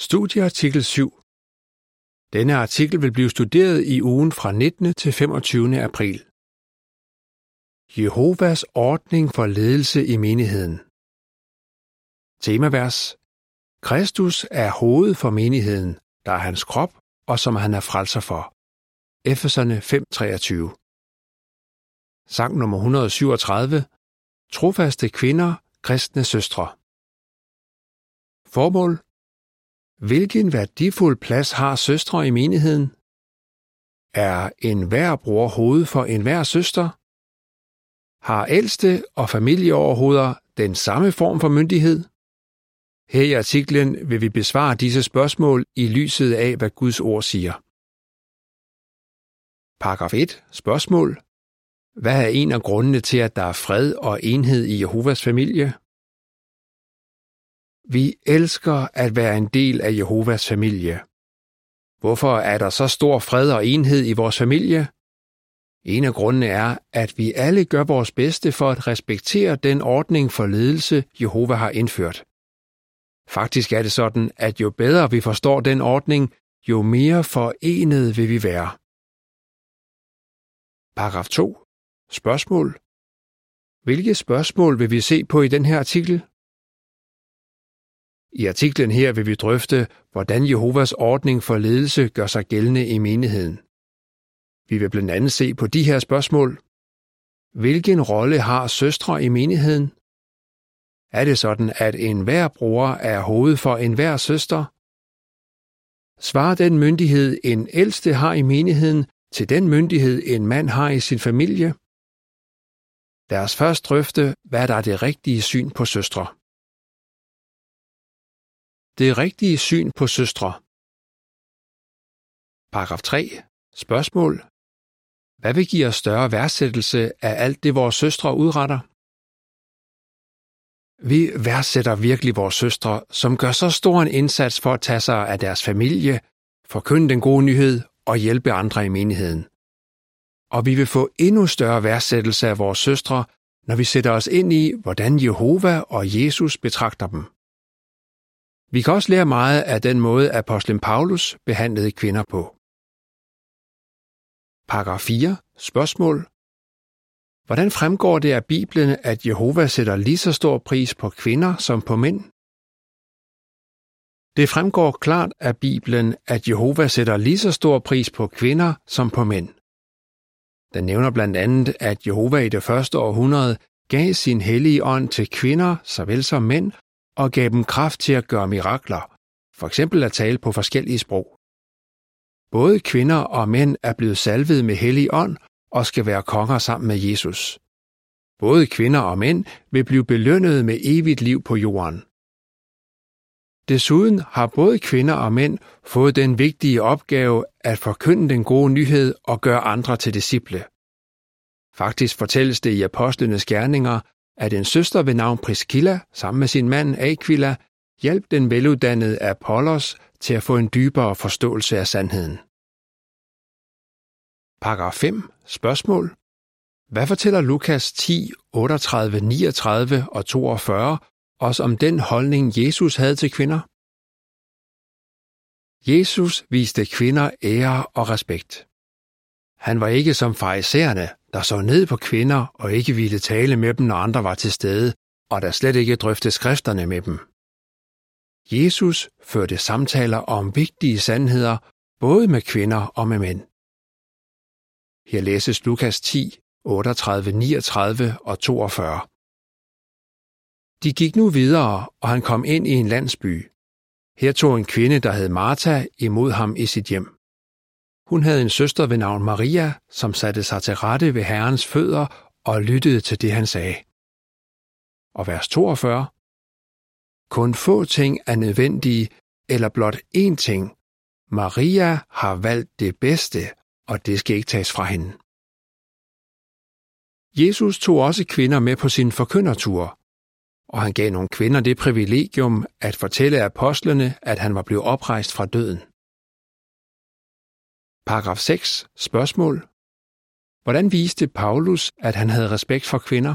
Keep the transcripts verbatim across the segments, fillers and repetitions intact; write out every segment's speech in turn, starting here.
Studieartikel syv. Denne artikel vil blive studeret i ugen fra nittende til femogtyvende april. Jehovas ordning for ledelse i menigheden. Temavers: Kristus er hoved for menigheden, der er hans krop, og som han er frelser for. Efeserne fem treogtyve. Sang nummer et hundrede syvogtredive. Trofaste kvinder, kristne søstre. Formål: Hvilken værdifuld plads har søstre i menigheden? Er enhver bror hoved for enhver søster? Har ældste og familieoverhoveder den samme form for myndighed? Her i artiklen vil vi besvare disse spørgsmål i lyset af, hvad Guds ord siger. Paragraf et. Spørgsmål: Hvad er en af grundene til, at der er fred og enhed i Jehovas familie? Vi elsker at være en del af Jehovas familie. Hvorfor er der så stor fred og enhed i vores familie? En af grundene er, at vi alle gør vores bedste for at respektere den ordning for ledelse, Jehova har indført. Faktisk er det sådan, at jo bedre vi forstår den ordning, jo mere forenet vil vi være. Paragraf to. Spørgsmål: Hvilke spørgsmål vil vi se på i den her artikel? I artiklen her vil vi drøfte, hvordan Jehovas ordning for ledelse gør sig gældende i menigheden. Vi vil blandt andet se på de her spørgsmål. Hvilken rolle har søstre i menigheden? Er det sådan, at enhver bror er hoved for enhver søster? Svarer den myndighed, en ældste har i menigheden, til den myndighed, en mand har i sin familie? Lad os først drøfte, hvad der er det rigtige syn på søstre. Det rigtige syn på søstre. Paragraf tre. Spørgsmål: Hvad vil give os større værdsættelse af alt det, vores søstre udretter? Vi værdsætter virkelig vores søstre, som gør så stor en indsats for at tage sig af deres familie, forkynde den gode nyhed og hjælpe andre i menigheden. Og vi vil få endnu større værdsættelse af vores søstre, når vi sætter os ind i, hvordan Jehova og Jesus betragter dem. Vi kan også lære meget af den måde, apostlen Paulus behandlede kvinder på. Paragraf fire. Spørgsmål: Hvordan fremgår det af Bibelen, at Jehova sætter lige så stor pris på kvinder som på mænd? Det fremgår klart af Bibelen, at Jehova sætter lige så stor pris på kvinder som på mænd. Den nævner blandt andet, at Jehova i det første århundrede gav sin hellige ånd til kvinder såvel som mænd, og gav dem kraft til at gøre mirakler, for eksempel at tale på forskellige sprog. Både kvinder og mænd er blevet salvet med hellig ånd og skal være konger sammen med Jesus. Både kvinder og mænd vil blive belønnet med evigt liv på jorden. Desuden har både kvinder og mænd fået den vigtige opgave at forkynde den gode nyhed og gøre andre til disciple. Faktisk fortælles det i apostlenes gerninger, at en søster ved navn Priscilla sammen med sin mand Aquila hjalp den veluddannede Apollos til at få en dybere forståelse af sandheden. Paragraf fem. Spørgsmål: Hvad fortæller Lukas ti, otteogtredive, niogtredive og toogfyrre os om den holdning, Jesus havde til kvinder? Jesus viste kvinder ære og respekt. Han var ikke som farisæerne, der så ned på kvinder og ikke ville tale med dem, når andre var til stede, og der slet ikke drøftede skrifterne med dem. Jesus førte samtaler om vigtige sandheder, både med kvinder og med mænd. Her læses Lukas ti, otteogtredive, niogtredive og toogfyrre. De gik nu videre, og han kom ind i en landsby. Her tog en kvinde, der hed Martha, imod ham i sit hjem. Hun havde en søster ved navn Maria, som satte sig til rette ved Herrens fødder og lyttede til det, han sagde. Og vers toogfyrre. Kun få ting er nødvendige, eller blot én ting. Maria har valgt det bedste, og det skal ikke tages fra hende. Jesus tog også kvinder med på sin forkyndertur, og han gav nogle kvinder det privilegium at fortælle apostlene, at han var blevet oprejst fra døden. Paragraf seks. Spørgsmål: Hvordan viste Paulus, at han havde respekt for kvinder?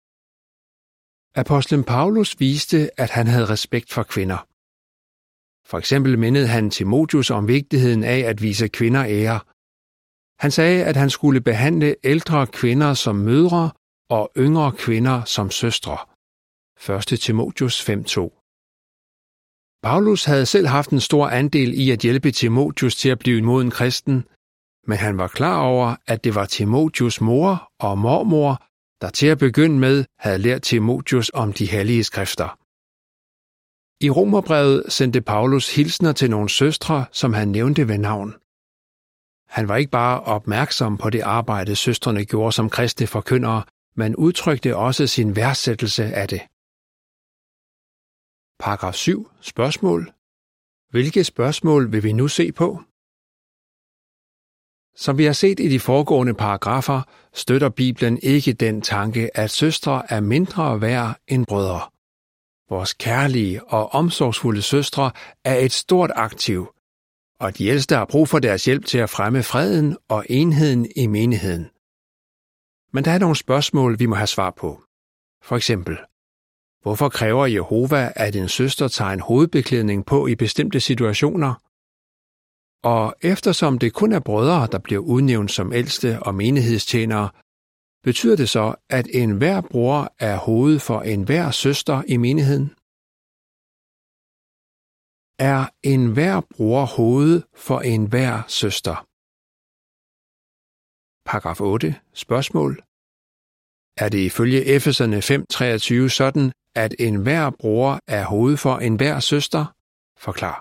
Apostlen Paulus viste, at han havde respekt for kvinder. For eksempel mindede han Timotheus om vigtigheden af at vise kvinder ære. Han sagde, at han skulle behandle ældre kvinder som mødre og yngre kvinder som søstre. første Timotheus fem to. Paulus havde selv haft en stor andel i at hjælpe Timotheus til at blive en moden kristen, men han var klar over, at det var Timotheus' mor og mormor, der til at begynde med havde lært Timotheus om de hellige skrifter. I Romerbrevet sendte Paulus hilsner til nogle søstre, som han nævnte ved navn. Han var ikke bare opmærksom på det arbejde, søstrene gjorde som kristne forkyndere, men udtrykte også sin værdsættelse af det. Paragraf syv. Spørgsmål. Hvilke spørgsmål vil vi nu se på? Som vi har set i de foregående paragrafer, støtter Bibelen ikke den tanke, at søstre er mindre værd end brødre. Vores kærlige og omsorgsfulde søstre er et stort aktiv, og de ældste har brug for deres hjælp til at fremme freden og enheden i menigheden. Men der er nogle spørgsmål, vi må have svar på. For eksempel, hvorfor kræver Jehova, at en søster tager en hovedbeklædning på i bestemte situationer? Og eftersom det kun er brødre, der bliver udnævnt som ældste og menighedstjenere, betyder det så, at enhver bror er hoved for enhver søster i menigheden? Er enhver bror hoved for enhver søster? Paragraf otte. Spørgsmål. Er det ifølge Efeserne fem treogtyve sådan, at enhver bror er hoved for enhver søster? Forklar.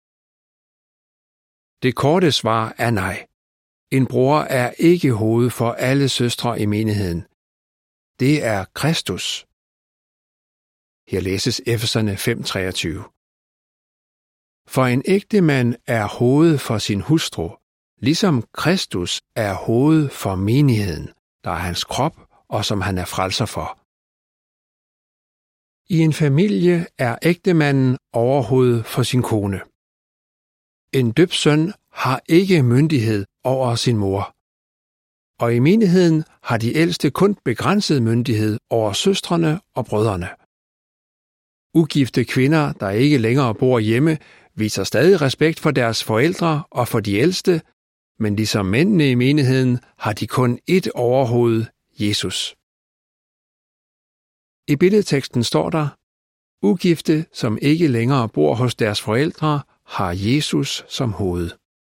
Det korte svar er nej. En bror er ikke hoved for alle søstre i menigheden. Det er Kristus. Her læses Efeserne fem treogtyve. For en ægtemand er hoved for sin hustru, ligesom Kristus er hoved for menigheden, der er hans krop og som han er frelser for. I en familie er ægtemanden overhoved for sin kone. En døbt søn har ikke myndighed over sin mor. Og i menigheden har de ældste kun begrænset myndighed over søstrene og brødrene. Ugifte kvinder, der ikke længere bor hjemme, viser stadig respekt for deres forældre og for de ældste, men ligesom mændene i menigheden har de kun ét overhoved, Jesus. I billedteksten står der, ugifte, som ikke længere bor hos deres forældre, har Jesus som hoved.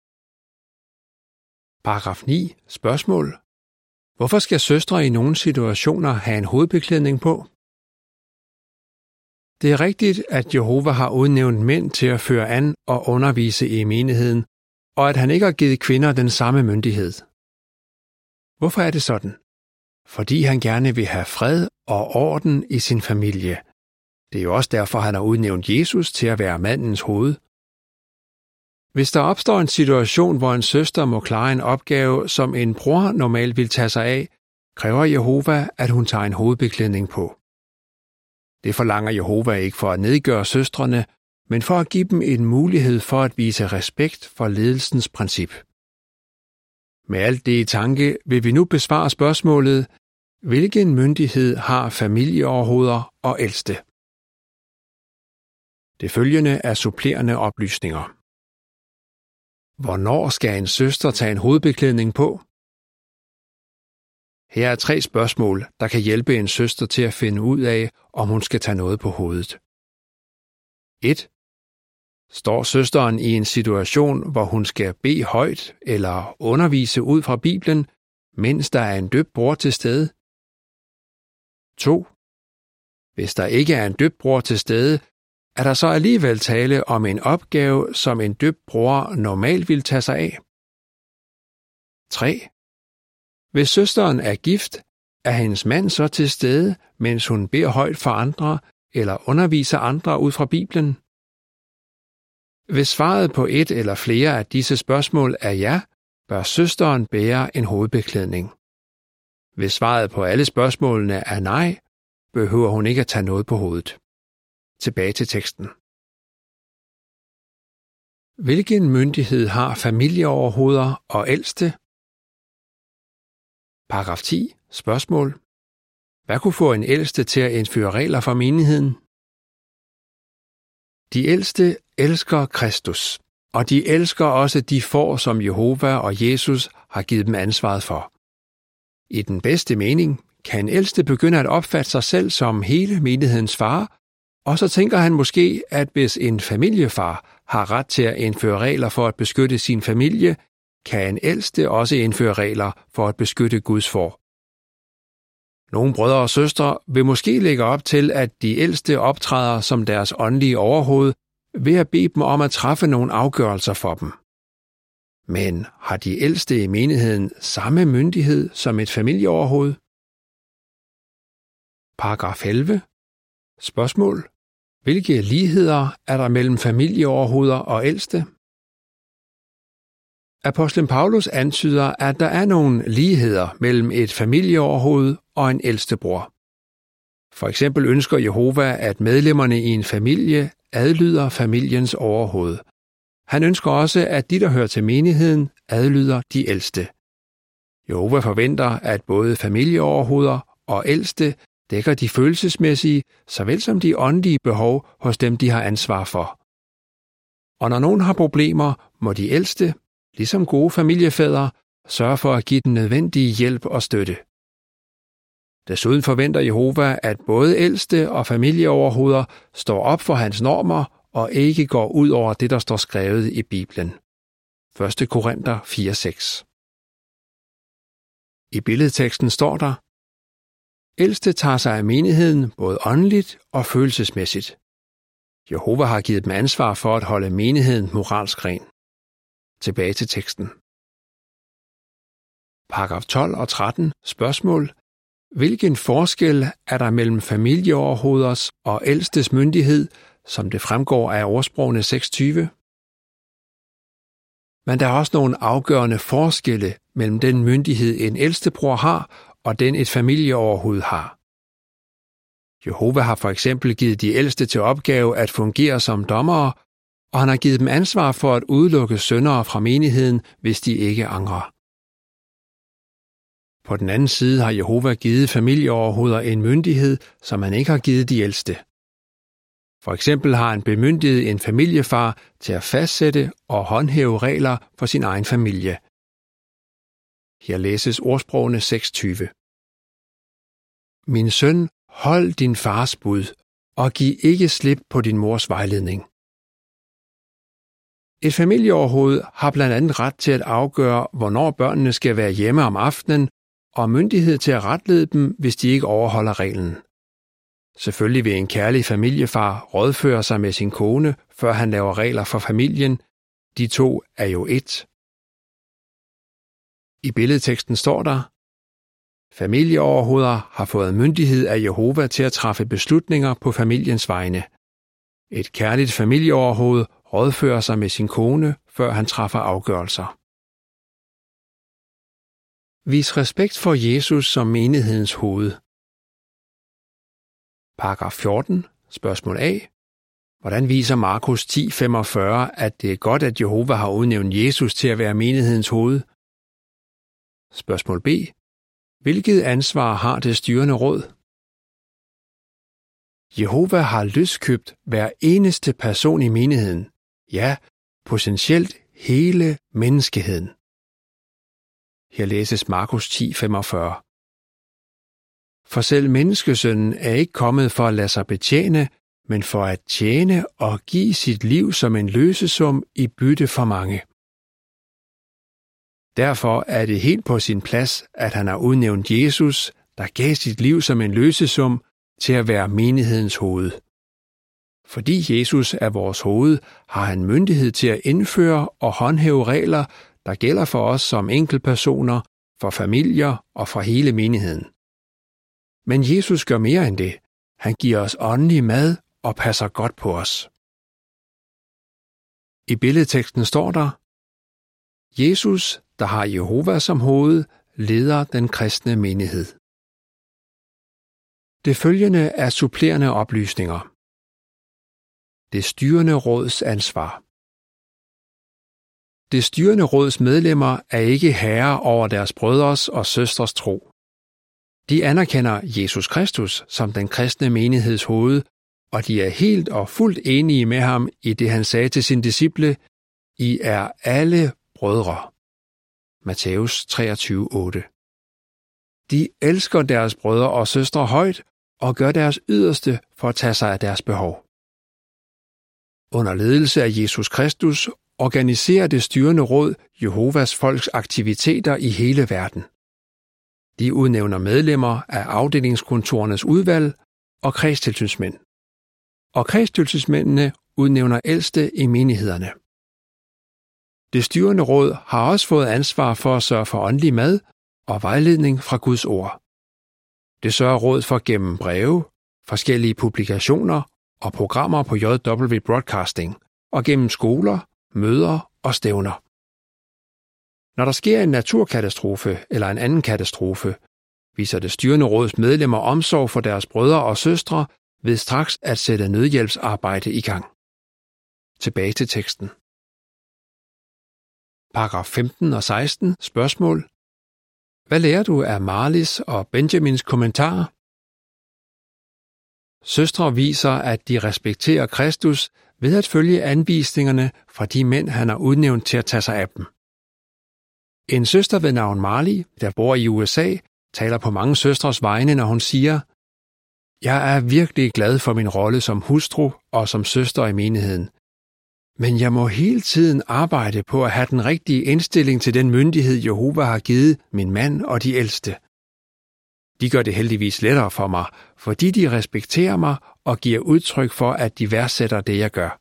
Paragraf ni. Spørgsmål. Hvorfor skal søstre i nogle situationer have en hovedbeklædning på? Det er rigtigt, at Jehova har udnævnt mænd til at føre an og undervise i menigheden, og at han ikke har givet kvinder den samme myndighed. Hvorfor er det sådan? Fordi han gerne vil have fred og orden i sin familie. Det er jo også derfor, han har udnævnt Jesus til at være mandens hoved. Hvis der opstår en situation, hvor en søster må klare en opgave, som en bror normalt vil tage sig af, kræver Jehova, at hun tager en hovedbeklædning på. Det forlanger Jehova ikke for at nedgøre søstrene, men for at give dem en mulighed for at vise respekt for ledelsens princip. Med alt det i tanke vil vi nu besvare spørgsmålet, hvilken myndighed har familieoverhoveder og ældste? Det følgende er supplerende oplysninger. Hvornår skal en søster tage en hovedbeklædning på? Her er tre spørgsmål, der kan hjælpe en søster til at finde ud af, om hun skal tage noget på hovedet. et. Står søsteren i en situation, hvor hun skal bede højt eller undervise ud fra Bibelen, mens der er en døbt bror til stede? to. Hvis der ikke er en døbt bror til stede, er der så alligevel tale om en opgave, som en døbt bror normalt vil tage sig af? tre. Hvis søsteren er gift, er hendes mand så til stede, mens hun beder højt for andre eller underviser andre ud fra Bibelen? Hvis svaret på et eller flere af disse spørgsmål er ja, bør søsteren bære en hovedbeklædning. Hvis svaret på alle spørgsmålene er nej, behøver hun ikke at tage noget på hovedet. Tilbage til teksten. Hvilken myndighed har familieoverhoveder og ældste? Paragraf ti. Spørgsmål. Hvad kunne få en ældste til at indføre regler for menigheden? De ældste elsker Kristus, og de elsker også de får, som Jehova og Jesus har givet dem ansvaret for. I den bedste mening kan en ældste begynde at opfatte sig selv som hele menighedens far, og så tænker han måske, at hvis en familiefar har ret til at indføre regler for at beskytte sin familie, kan en ældste også indføre regler for at beskytte Guds får. Nogle brødre og søstre vil måske lægge op til, at de ældste optræder som deres åndelige overhoved ved at bede dem om at træffe nogle afgørelser for dem. Men har de ældste i menigheden samme myndighed som et familieoverhoved? Paragraf elleve. Spørgsmål. Hvilke ligheder er der mellem familieoverhoveder og ældste? Apostlen Paulus antyder, at der er nogle ligheder mellem et familieoverhoved og en ældstebror. For eksempel ønsker Jehova, at medlemmerne i en familie adlyder familiens overhoved. Han ønsker også, at de, der hører til menigheden, adlyder de ældste. Jehova forventer, at både familieoverhoveder og ældste dækker de følelsesmæssige, såvel som de åndelige behov hos dem, de har ansvar for. Og når nogen har problemer, må de ældste, ligesom gode familiefædre, sørge for at give den nødvendige hjælp og støtte. Desuden forventer Jehova, at både ældste og familieoverhoveder står op for hans normer og ikke går ud over det, der står skrevet i Bibelen. første Korinther fire seks. I billedteksten står der: Ældste tager sig af menigheden både åndeligt og følelsesmæssigt. Jehova har givet dem ansvar for at holde menigheden moralsk ren. Tilbage til teksten. Paragraf tolv og tretten. Spørgsmål. Hvilken forskel er der mellem familieoverhoveders og ældstes myndighed, som det fremgår af ordsprogene seks tyve? Men der er også nogle afgørende forskelle mellem den myndighed, en ældstebror har, og den et familieoverhoved har. Jehova har for eksempel givet de ældste til opgave at fungere som dommere, og han har givet dem ansvar for at udelukke syndere fra menigheden, hvis de ikke angrer. På den anden side har Jehova givet familieoverhoveder en myndighed, som han ikke har givet de ældste. For eksempel har han bemyndiget en familiefar til at fastsætte og håndhæve regler for sin egen familie. Her læses ordsprogene seks tyve. Min søn, hold din fars bud, og giv ikke slip på din mors vejledning. Et familieoverhoved har blandt andet ret til at afgøre, hvornår børnene skal være hjemme om aftenen, og myndighed til at retlede dem, hvis de ikke overholder reglen. Selvfølgelig vil en kærlig familiefar rådføre sig med sin kone, før han laver regler for familien. De to er jo ét. I billedteksten står der: Familieoverhoveder har fået myndighed af Jehova til at træffe beslutninger på familiens vegne. Et kærligt familieoverhoved rådfører sig med sin kone, før han træffer afgørelser. Vis respekt for Jesus som menighedens hoved. Paragraf fjorten. Spørgsmål A. Hvordan viser Markus ti femogfyrre, at det er godt, at Jehova har udnævnt Jesus til at være menighedens hoved? Spørgsmål B. Hvilket ansvar har det styrende råd? Jehova har løskøbt hver eneste person i menigheden. Ja, potentielt hele menneskeheden. Her læses Markus ti femogfyrre. For selv menneskesønnen er ikke kommet for at lade sig betjene, men for at tjene og give sit liv som en løsesum i bytte for mange. Derfor er det helt på sin plads, at han har udnævnt Jesus, der gav sit liv som en løsesum, til at være menighedens hoved. Fordi Jesus er vores hoved, har han myndighed til at indføre og håndhæve regler, der gælder for os som enkeltpersoner, for familier og for hele menigheden. Men Jesus gør mere end det. Han giver os åndelig mad og passer godt på os. I billedteksten står der: Jesus, der har Jehova som hoved, leder den kristne menighed. Det følgende er supplerende oplysninger. Det styrende råds ansvar. Det styrende råds medlemmer er ikke herrer over deres brødres og søstres tro. De anerkender Jesus Kristus som den kristne menigheds hoved, og de er helt og fuldt enige med ham i det, han sagde til sine disciple: I er alle brødre. Matthæus treogtyve otte. De elsker deres brødre og søstre højt og gør deres yderste for at tage sig af deres behov. Under ledelse af Jesus Kristus organiserer det styrende råd Jehovas folks aktiviteter i hele verden. De udnævner medlemmer af afdelingskontorernes udvalg og kredstilsynsmænd. Og kredstilsynsmændene udnævner ældste i menighederne. Det styrende råd har også fået ansvar for at sørge for åndelig mad og vejledning fra Guds ord. Det sørger råd for gennem breve, forskellige publikationer og programmer på J W Broadcasting og gennem skoler, møder og stævner. Når der sker en naturkatastrofe eller en anden katastrofe, viser det styrende råds medlemmer omsorg for deres brødre og søstre ved straks at sætte nødhjælpsarbejde i gang. Tilbage til teksten. Paragraf femten og seksten. Spørgsmål. Hvad lærer du af Marlies og Benjamins kommentarer? Søstre viser, at de respekterer Kristus ved at følge anvisningerne fra de mænd, han har udnævnt til at tage sig af dem. En søster ved navn Marlie, der bor i U S A, taler på mange søstres vegne, når hun siger: Jeg er virkelig glad for min rolle som hustru og som søster i menigheden. Men jeg må hele tiden arbejde på at have den rigtige indstilling til den myndighed, Jehova har givet min mand og de ældste. De gør det heldigvis lettere for mig, fordi de respekterer mig og giver udtryk for, at de værdsætter det, jeg gør.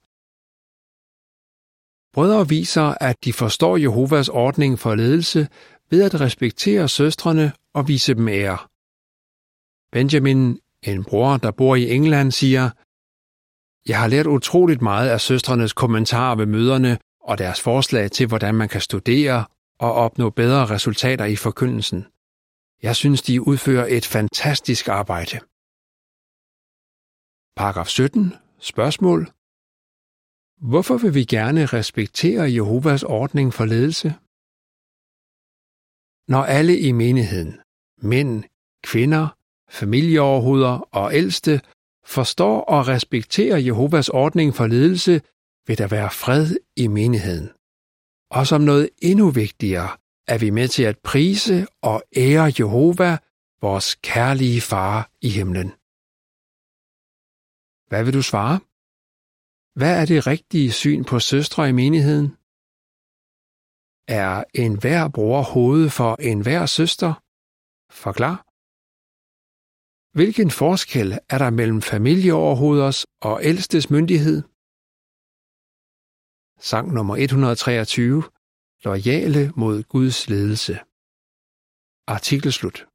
Brødre viser, at de forstår Jehovas ordning for ledelse ved at respektere søstrene og vise dem ære. Benjamin, en bror, der bor i England, siger: Jeg har lært utroligt meget af søstrenes kommentarer ved møderne og deres forslag til, hvordan man kan studere og opnå bedre resultater i forkyndelsen. Jeg synes, de udfører et fantastisk arbejde. Paragraf sytten. Spørgsmål. Hvorfor vil vi gerne respektere Jehovas ordning for ledelse? Når alle i menigheden, mænd, kvinder, familieoverhoveder og ældste, forstår og respekterer Jehovas ordning for ledelse, vil der være fred i menigheden. Og som noget endnu vigtigere, er vi med til at prise og ære Jehova, vores kærlige far i himlen. Hvad vil du svare? Hvad er det rigtige syn på søstre i menigheden? Er enhver bror hoved for enhver søster? Forklar. Hvilken forskel er der mellem familieoverhoveders og ældstes myndighed? Sang nummer et hundrede og treogtyve. Loyale mod Guds ledelse. Artikel slut.